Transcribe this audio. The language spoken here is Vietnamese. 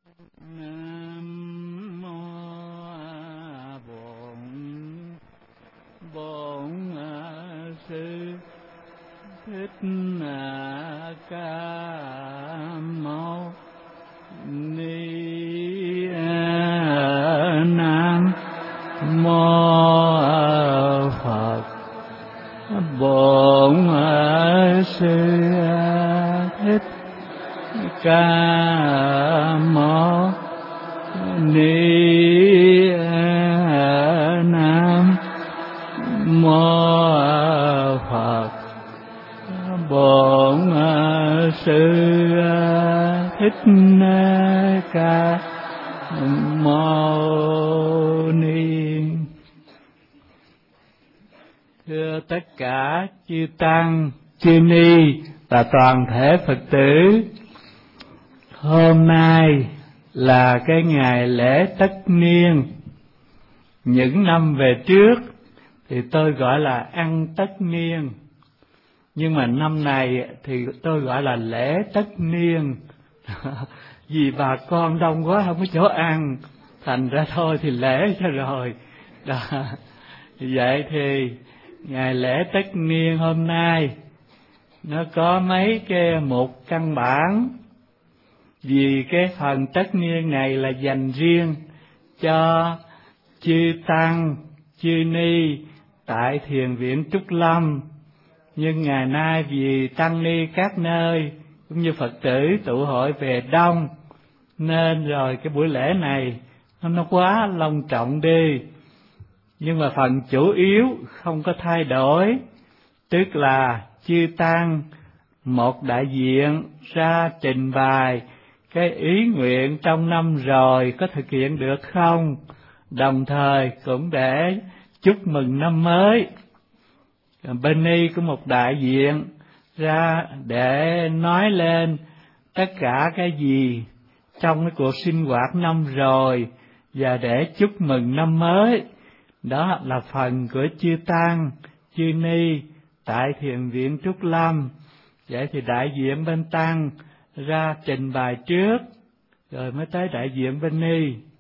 Nam mô Bổn Sư Thích Ca Mâu Ni. Nam mô Phật. Bổn Sư Thích Ca Mâu Ni. Nam mô Phật. Bổn Sư Thích Ca Mâu Ni. Thưa tất cả chư tăng, chư ni và toàn thể Phật tử, hôm nay là cái ngày lễ tất niên. Những năm về trước thì tôi gọi là ăn tất niên, nhưng mà năm này thì tôi gọi là lễ tất niên. Vì bà con đông quá không có chỗ ăn, thành ra thôi thì lễ cho rồi. Đó. Vậy thì ngày lễ tất niên hôm nay nó có mấy cái mục căn bản. Vì cái phần tất niên này là dành riêng cho chư tăng, chư ni tại Thiền viện Trúc Lâm. Nhưng ngày nay vì tăng ni các nơi cũng như Phật tử tụ hội về đông, nên rồi cái buổi lễ này nó quá long trọng đi. Nhưng mà phần chủ yếu không có thay đổi, tức là chư tăng một đại diện ra trình bày cái ý nguyện trong năm rồi có thực hiện được không, đồng thời cũng để chúc mừng năm mới. Bên ni có một đại diện ra để nói lên tất cả cái gì trong cái cuộc sinh hoạt năm rồi và để chúc mừng năm mới. Đó là phần của chư tăng, chư ni tại Thiền viện Trúc Lâm. Vậy thì đại diện bên tăng ra trình bày trước, rồi mới tới đại diện bên ni.